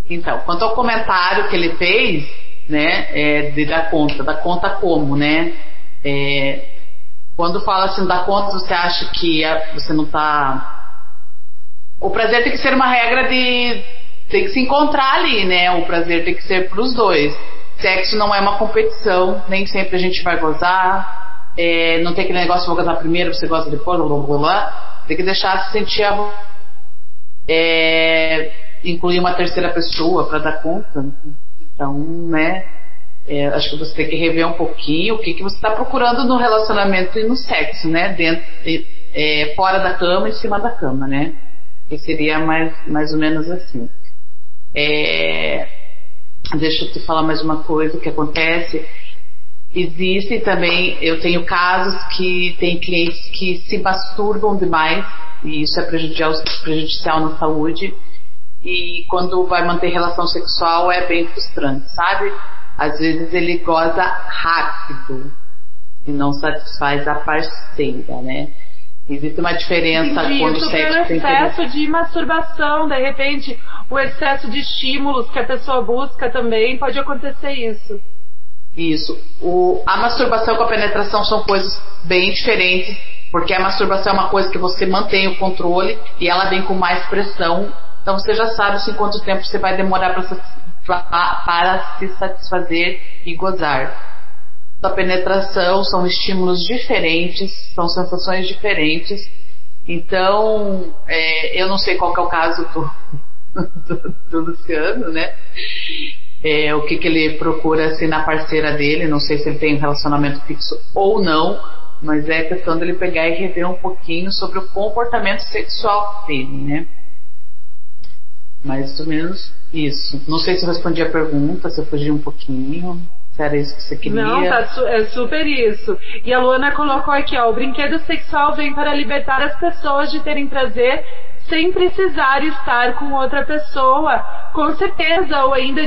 Então, quanto ao comentário que ele fez, né, da conta como, né? Quando fala assim, da conta, você acha que você não tá... O prazer tem que ser uma regra tem que se encontrar ali, né? O prazer tem que ser pros dois. Sexo não é uma competição, nem sempre a gente vai gozar. Não tem aquele negócio, vou gozar primeiro, você goza depois, blá, blá, blá, blá. Tem que deixar se sentir incluir uma terceira pessoa para dar conta. Então, né? Acho que você tem que rever um pouquinho o que você está procurando no relacionamento e no sexo, né? Fora da cama e em cima da cama, né? Que seria mais ou menos assim. Deixa eu te falar mais uma coisa que acontece. Existe também, eu tenho casos que tem clientes que se masturbam demais, e isso é prejudicial na saúde, e quando vai manter relação sexual é bem frustrante, sabe? Às vezes ele goza rápido e não satisfaz a parceira, né? Existe uma diferença quando o sexo tem excesso de masturbação, de repente, o excesso de estímulos que a pessoa busca também, pode acontecer isso. Isso. A masturbação com a penetração são coisas bem diferentes, porque a masturbação é uma coisa que você mantém o controle e ela vem com mais pressão, então você já sabe assim, quanto tempo você vai demorar para se satisfazer e gozar. Da penetração são estímulos diferentes, são sensações diferentes. Então, eu não sei qual que é o caso do Luciano, né? O que ele procura assim, na parceira dele, não sei se ele tem um relacionamento fixo ou não, mas é questão dele pegar e rever um pouquinho sobre o comportamento sexual dele, né? Mais ou menos isso. Não sei se eu respondi a pergunta, se eu fugi um pouquinho. Era isso que você queria? Não, é super isso. E a Luana colocou aqui, ó, o brinquedo sexual vem para libertar as pessoas de terem prazer sem precisar estar com outra pessoa. Com certeza, ou ainda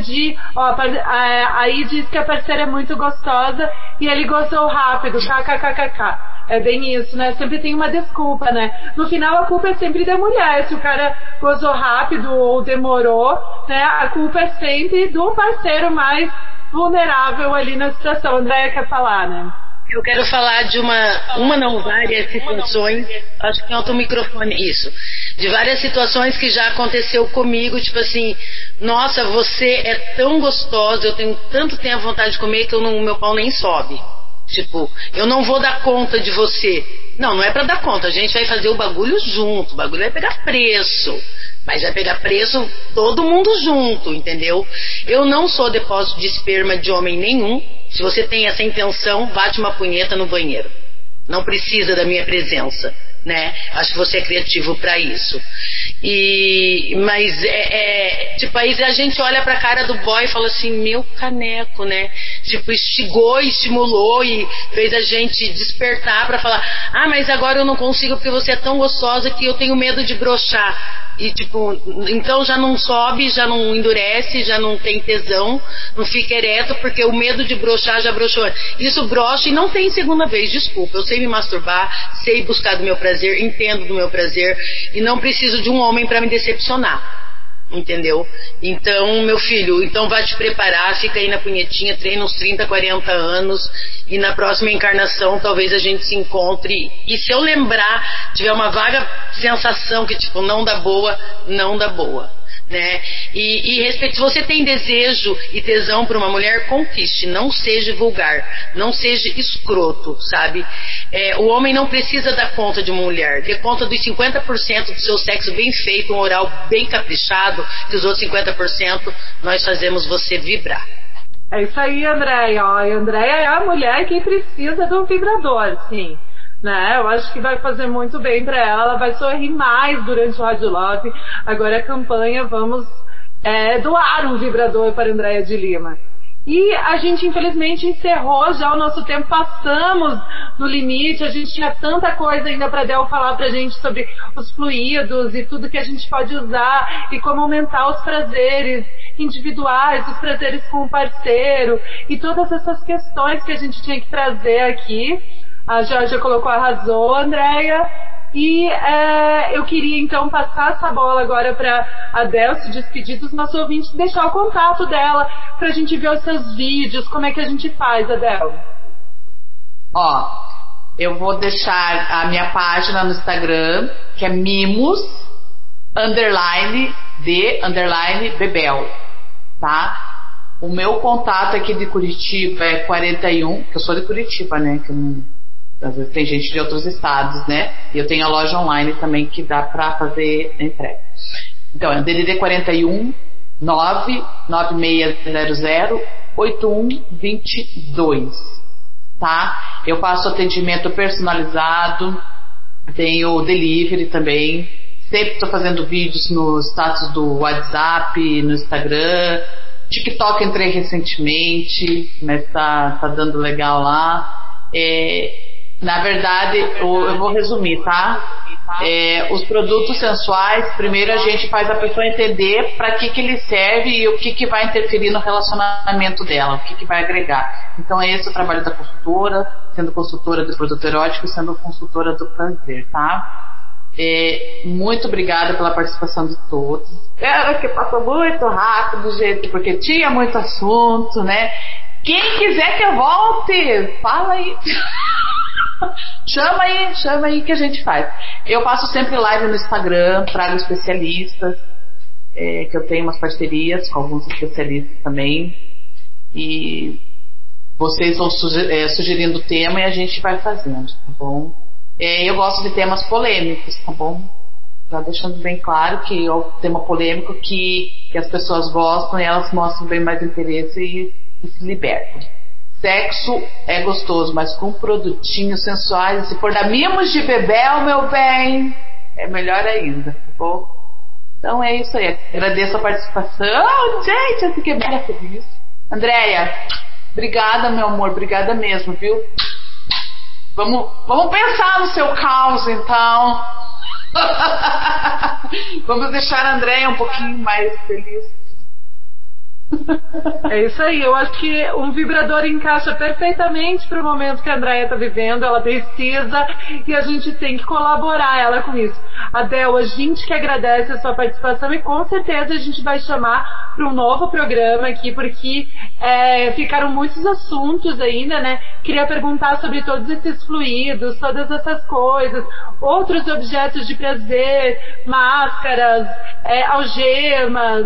aí diz que a parceira é muito gostosa e ele gozou rápido, kkkk. É bem isso, né? Sempre tem uma desculpa, né? No final a culpa é sempre da mulher. Se o cara gozou rápido ou demorou, né? A culpa é sempre do parceiro mais vulnerável ali na situação. Andréia quer falar, né? Eu quero falar de várias situações, acho que alto o microfone, isso, de várias situações que já aconteceu comigo, tipo assim, nossa, você é tão gostosa, eu tenho tanto tempo vontade de comer que meu pau nem sobe. Tipo, eu não vou dar conta de você. Não é pra dar conta, a gente vai fazer o bagulho junto, o bagulho vai pegar preço. Mas vai pegar preço todo mundo junto, entendeu? Eu não sou depósito de esperma de homem nenhum. Se você tem essa intenção, bate uma punheta no banheiro. Não precisa da minha presença, né? Acho que você é criativo pra isso. Mas tipo, aí a gente olha pra cara do boy e fala assim, meu caneco, né? Tipo, instigou, estimulou e fez a gente despertar pra falar, mas agora eu não consigo porque você é tão gostosa que eu tenho medo de broxar. E tipo, então já não sobe, já não endurece, já não tem tesão, não fica ereto, porque o medo de broxar já broxou. Isso broxa e não tem segunda vez, desculpa. Eu sei me masturbar, sei buscar do meu prazer, entendo do meu prazer e não preciso de um homem para me decepcionar. Entendeu? Então, meu filho, então vai te preparar, fica aí na punhetinha, treina uns 30, 40 anos e na próxima encarnação talvez a gente se encontre. E se eu lembrar, tiver uma vaga sensação que tipo, não dá boa, né? Se você tem desejo e tesão por uma mulher, conquiste, não seja vulgar, não seja escroto, sabe? O homem não precisa dar conta de uma mulher, dê conta dos 50% do seu sexo bem feito, um oral bem caprichado, que os outros 50% nós fazemos você vibrar. É isso aí, Andréia. A Andréia é a mulher que precisa de um vibrador, sim. Né? Eu acho que vai fazer muito bem para ela vai sorrir mais durante o Rádio Love. Agora a campanha, vamos doar um vibrador para a Andréia de Lima. E a gente infelizmente encerrou já o nosso tempo, passamos no limite, a gente tinha tanta coisa ainda para Del falar pra gente sobre os fluidos e tudo que a gente pode usar e como aumentar os prazeres individuais, os prazeres com o parceiro e todas essas questões que a gente tinha que trazer aqui. A Georgia colocou, arrasou, Andréia. E eu queria então passar essa bola agora para a Del se despedir dos nossos ouvintes, deixar o contato dela para a gente ver os seus vídeos, como é que a gente faz, Adel? Ó, eu vou deixar a minha página no Instagram, que é mimos_de_bebel, tá? O meu contato aqui de Curitiba é 41, que eu sou de Curitiba, né? Que não, às vezes tem gente de outros estados, né? E eu tenho a loja online também que dá pra fazer entrega. Então, é DDD 41 99600 8122, tá? Eu faço atendimento personalizado, tenho delivery também. Sempre estou fazendo vídeos no status do WhatsApp, no Instagram. TikTok entrei recentemente, mas tá dando legal lá. Na verdade, eu vou resumir, tá? Os produtos sensuais, primeiro a gente faz a pessoa entender para que ele serve e o que vai interferir no relacionamento dela, o que vai agregar. Então é esse o trabalho da consultora, sendo consultora do produto erótico e sendo consultora do prazer, tá? Muito obrigada pela participação de todos. Espero que passou muito rápido, gente, porque tinha muito assunto, né? Quem quiser que eu volte, fala aí. Chama aí que a gente faz. Eu faço sempre live no Instagram, trago especialistas, que eu tenho umas parcerias com alguns especialistas também. E vocês vão sugerindo o tema e a gente vai fazendo, tá bom? Eu gosto de temas polêmicos, tá bom? Já deixando bem claro que é um tema polêmico que as pessoas gostam e elas mostram bem mais interesse e se libertam. Sexo é gostoso, mas com produtinhos sensuais, se for da Mimos de Bebel, meu bem, é melhor ainda, tá bom? Então é isso aí. Agradeço a participação. Gente, eu fiquei bem feliz. Andréia, obrigada, meu amor, obrigada mesmo, viu? Vamos pensar no seu caos, então. Vamos deixar a Andréia um pouquinho mais feliz. É isso aí, eu acho que um vibrador encaixa perfeitamente para o momento que a Andréia está vivendo, ela precisa e a gente tem que colaborar ela com isso. Adel, a gente que agradece a sua participação e com certeza a gente vai chamar para um novo programa aqui, porque ficaram muitos assuntos ainda, né? Queria perguntar sobre todos esses fluidos, todas essas coisas, outros objetos de prazer, máscaras, algemas,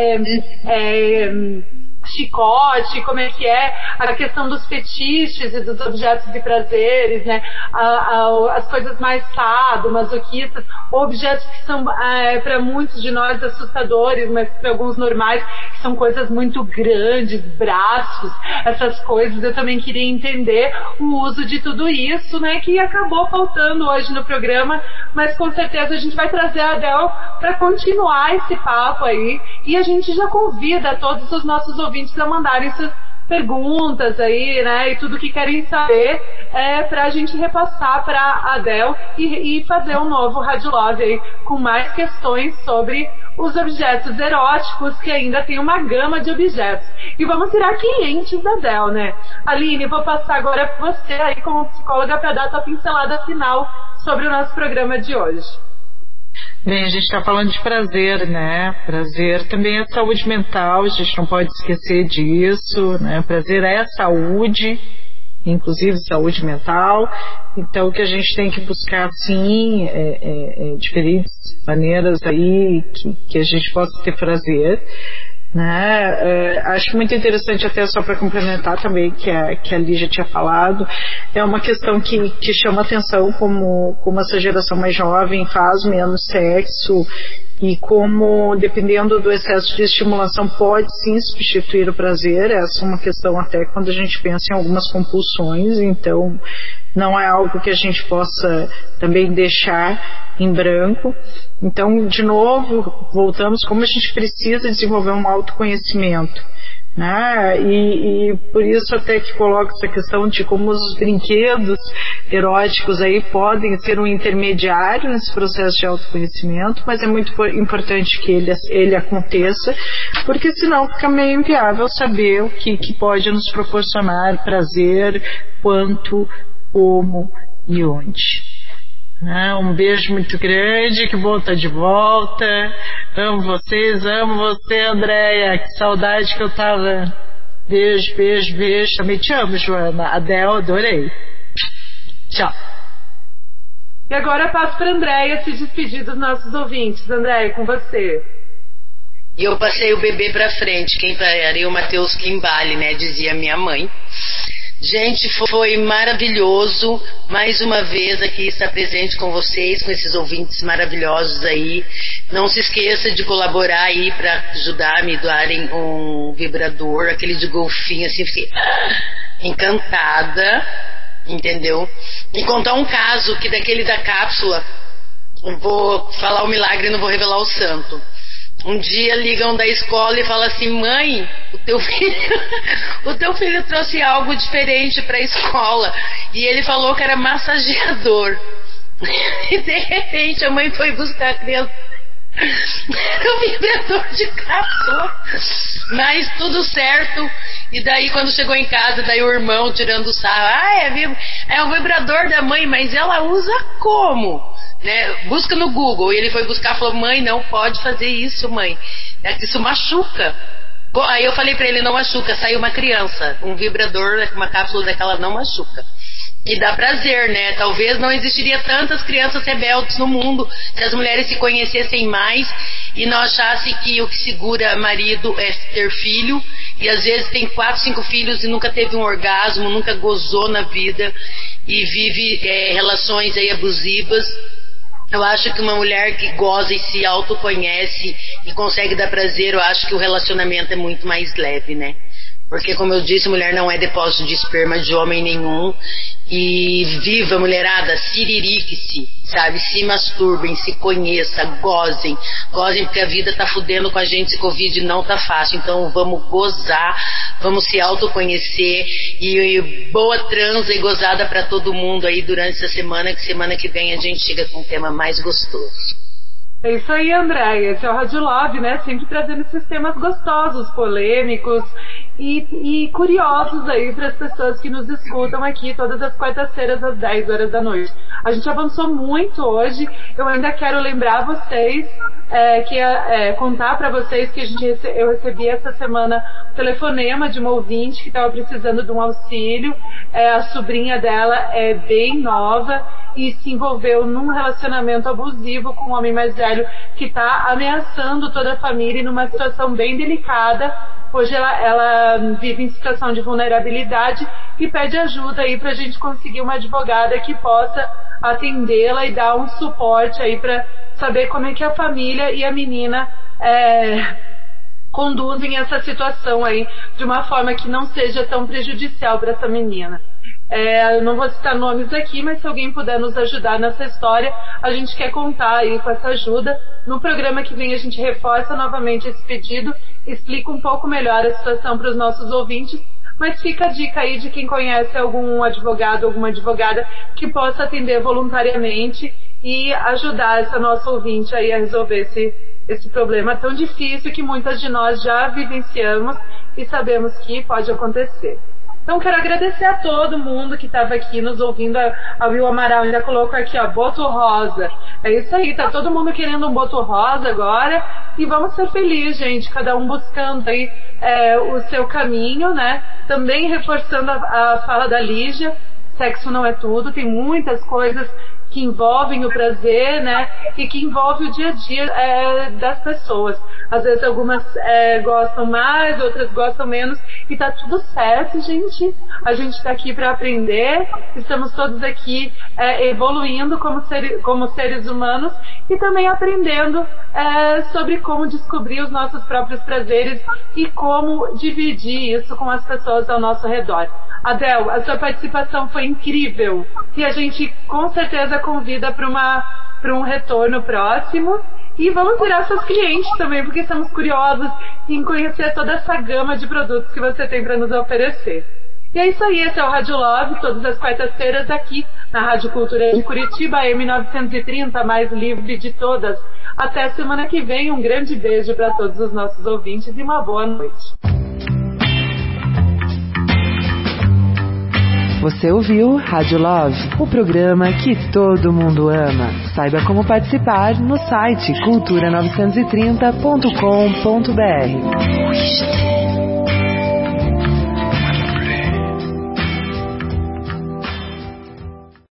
chicote, como é que é a questão dos fetiches e dos objetos de prazeres, né? As coisas mais sadomasoquistas, objetos que são para muitos de nós assustadores, mas para alguns normais, que são coisas muito grandes, braços, essas coisas. Eu também queria entender o uso de tudo isso, né? Que acabou faltando hoje no programa, mas com certeza a gente vai trazer a Adel para continuar esse papo aí, e a gente já convida todos os nossos ouvintes a mandarem suas perguntas aí, né, e tudo que querem saber para a gente repassar para a Adel e fazer um novo Rádio Love aí com mais questões sobre os objetos eróticos, que ainda tem uma gama de objetos. E vamos virar clientes da Adel, né? Aline, vou passar agora para você aí como psicóloga para dar a tua pincelada final sobre o nosso programa de hoje. Bem, a gente está falando de prazer, né? Prazer também é saúde mental, a gente não pode esquecer disso, né? Prazer é saúde, inclusive saúde mental. Então, o que a gente tem que buscar, sim, diferentes maneiras aí que a gente possa ter prazer, né? Acho muito interessante, até só para complementar também, que a Lígia tinha falado, é uma questão que chama atenção como essa geração mais jovem faz menos sexo e como, dependendo do excesso de estimulação, pode sim substituir o prazer. Essa é uma questão até quando a gente pensa em algumas compulsões, então não é algo que a gente possa também deixar em branco. Então, de novo, voltamos como a gente precisa desenvolver um autoconhecimento, né? E por isso até que coloco essa questão de como os brinquedos eróticos aí podem ser um intermediário nesse processo de autoconhecimento, mas é muito importante que ele aconteça, porque senão fica meio inviável saber o que pode nos proporcionar prazer, quanto, como e onde. Um beijo muito grande, que bom estar de volta. Amo vocês, amo você, Andréia. Que saudade que eu tava. Beijo, beijo, beijo. Também te amo, Joana. Adel, adorei. Tchau. E agora eu passo para a Andréia se despedir dos nossos ouvintes. Andréia, com você. E eu passei o bebê pra frente. Quem pariu o Matheus Kimbali, né? Dizia minha mãe. Gente, foi maravilhoso mais uma vez aqui estar presente com vocês, com esses ouvintes maravilhosos aí. Não se esqueça de colaborar aí para ajudar a me doarem um vibrador, aquele de golfinho, assim, fiquei encantada, entendeu? E contar um caso que daquele da cápsula, eu vou falar o milagre e não vou revelar o santo. Um dia ligam da escola e falam assim: mãe, o teu filho trouxe algo diferente para a escola. E ele falou que era massageador. E de repente a mãe foi buscar a criança. Era um vibrador de cápsula. Mas tudo certo. E daí quando chegou em casa, daí o irmão tirando o sarro: é um vibrador da mãe, mas ela usa como? Né? Busca no Google. E ele foi buscar e falou: mãe, não pode fazer isso, mãe, isso machuca. Aí eu falei pra ele: não machuca, saiu uma criança, um vibrador, uma cápsula daquela não machuca. E dá prazer, né? Talvez não existiria tantas crianças rebeldes no mundo se as mulheres se conhecessem mais e não achassem que o que segura marido é ter filho, e às vezes tem 4, 5 filhos e nunca teve um orgasmo, nunca gozou na vida e vive relações aí abusivas. Eu acho que uma mulher que goza e se autoconhece e consegue dar prazer, eu acho que o relacionamento é muito mais leve, né? Porque, como eu disse, mulher não é depósito de esperma de homem nenhum. E viva, mulherada, siririque-se, sabe? Se masturbem, se conheça, gozem porque a vida tá fudendo com a gente, esse Covid não tá fácil. Então vamos gozar, vamos se autoconhecer e boa transa e gozada pra todo mundo aí durante essa semana, que semana que vem a gente chega com um tema mais gostoso. É isso aí, Andréia. Esse é o Rádio Love, né? Sempre trazendo esses temas gostosos, polêmicos e curiosos aí para as pessoas que nos escutam aqui todas as quartas-feiras às 10 horas da noite. A gente avançou muito hoje. Eu ainda quero lembrar vocês, contar para vocês que eu recebi essa semana um telefonema de uma ouvinte que estava precisando de um auxílio. A sobrinha dela é bem nova e se envolveu num relacionamento abusivo com um homem mais velho que está ameaçando toda a família numa situação bem delicada. Hoje ela vive em situação de vulnerabilidade e pede ajuda aí pra gente conseguir uma advogada que possa atendê-la e dar um suporte aí pra saber como é que a família e a menina conduzem essa situação aí de uma forma que não seja tão prejudicial para essa menina. Eu não vou citar nomes aqui, mas se alguém puder nos ajudar nessa história, a gente quer contar aí com essa ajuda. No programa que vem a gente reforça novamente esse pedido, explica um pouco melhor a situação para os nossos ouvintes, mas fica a dica aí de quem conhece algum advogado, alguma advogada que possa atender voluntariamente e ajudar essa nossa ouvinte aí a resolver esse problema tão difícil que muitas de nós já vivenciamos e sabemos que pode acontecer. Então quero agradecer a todo mundo que estava aqui nos ouvindo. A Will Amaral ainda colocou aqui, boto rosa. É isso aí, tá todo mundo querendo um boto rosa agora. E vamos ser felizes, gente, cada um buscando aí o seu caminho, né? Também reforçando a fala da Lígia, sexo não é tudo, tem muitas coisas que envolvem o prazer, né? E que envolve o dia a dia das pessoas. Às vezes algumas gostam mais, outras gostam menos, e tá tudo certo, gente. A gente tá aqui para aprender, estamos todos aqui evoluindo como seres humanos e também aprendendo sobre como descobrir os nossos próprios prazeres e como dividir isso com as pessoas ao nosso redor. Adel, a sua participação foi incrível e a gente com certeza convida para um retorno próximo. E vamos virar seus clientes também, porque estamos curiosos em conhecer toda essa gama de produtos que você tem para nos oferecer. E é isso aí, esse é o Rádio Love, todas as quartas-feiras aqui na Rádio Cultura de Curitiba, M930, mais livre de todas. Até a semana que vem, um grande beijo para todos os nossos ouvintes e uma boa noite. Você ouviu Rádio Love, o programa que todo mundo ama. Saiba como participar no site cultura930.com.br.